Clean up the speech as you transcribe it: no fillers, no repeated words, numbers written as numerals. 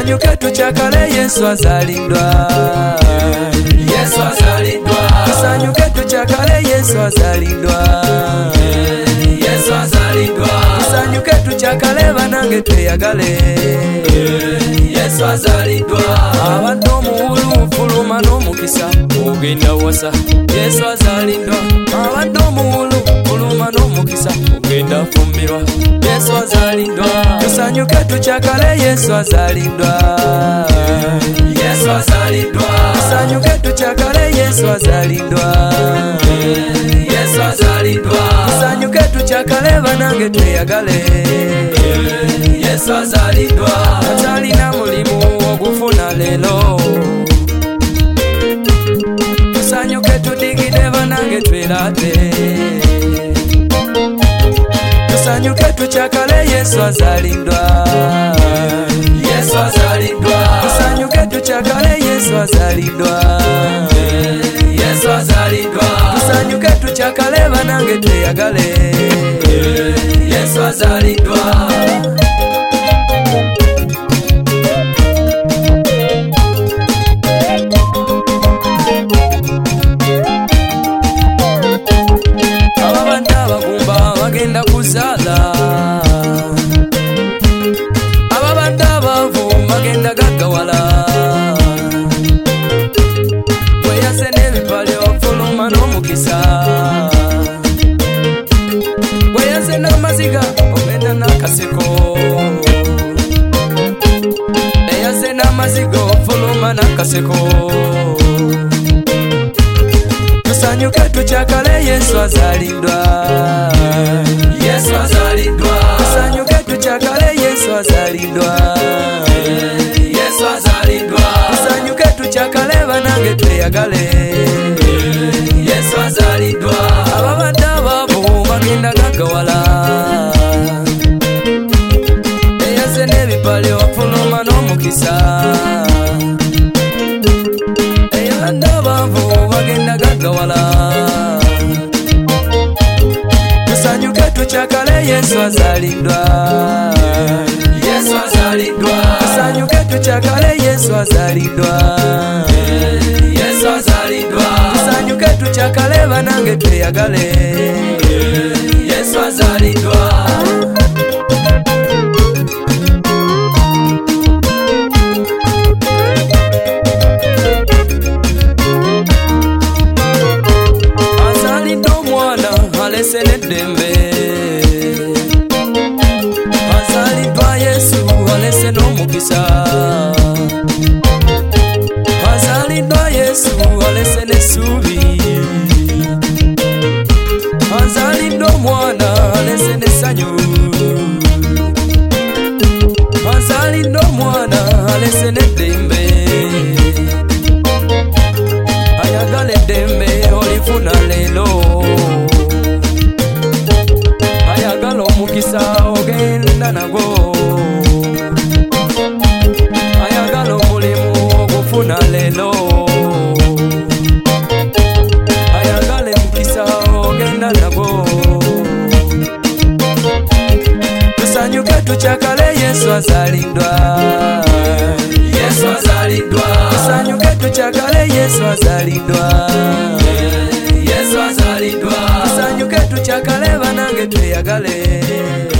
tusanyuke tukyakale Yesu azalidwa. Yesu azalidwa. Tusanyuke tukyakale Yesu azalidwa. Yesu azalidwa. Tusanyuke tukyakale banange tweyagale. Yesu azalidwa. Abadde omuwulu fuluma n'omukisa ogenda wasa. Yesu azalidwa. Abadde omuwulu fuluma n'omukisa ogenda fumbirwa. Yesu azalidwa. Tusanyuke tukyakale Yesu azalidwa. Yesu azalidwa. Tusanyuke tukyakale Yesu azalidwa. Yesu azalidwa. Tusanyuke tukyakale banange tweyagale. Yesu azalidwa. Atalina mulimu ogufuna leero. Tusanyuke tudigide banange tweraate. Tusanyuke tukyakale Yesu azalidwa. Yesu azalidwa. Tusanyuke tukyakale Yesu azalidwa. Yesu azalidwa. Tusanyuke tukyakale banange tweyagale. Yesu azalidwa. Ababadde abagumba bagenda kuzaala. Ababadde abavu bagenda gaggawala. Weyaze n'ebipale ofuluma n'omukisa. Weyaze n'amaziga ogenda n'akaseko. Eyaze n'amaziga ofuluma n'akaseko. Tusanyuke tukyakale Yesu azalidwa. Yesu azalidwa. Tusanyuke tukyakale Yesu azalidwa. Yesu azalidwa. Tusanyuke tukyakale banange tweyagale. Yesu azalidwa. Ababadde abavu bagenda gaggawala. Eyaze n'ebipale ofuluma n'omukisa. Eyabadde abavu bagenda gaggawala. Tusanyuke tukyakale Yesu azalidwa. Yesu azalidwa. Tusanyuke tukyakale Yesu azalidwa. Yesu azalidwa. Tusanyuke tukyakale banange tweyagale. Yesu azalidwa. Azalidde omwana alese n'eddembe. Azaliddwa Yesu alese n'omukisa. Azaliddwa Yesu alese n'essuubi. Azaliddwa omwana alese n'essanyu. Azaliddwa omwana alese n'eddembe. Ayagala eddembe olifuna leero. Ayagala omukisa ogenda nagwo. Ayagala omulimu ogufuna leero. Ayagala emukisa ogenda nagwo. Tusanyuke tukyakale Yesu azalidwa. Yesu azalidwa. Tusanyuke tukyakale Yesu azalidwa. Yesu azalidwa. Tusanyuke tukyakale banange tweyagale.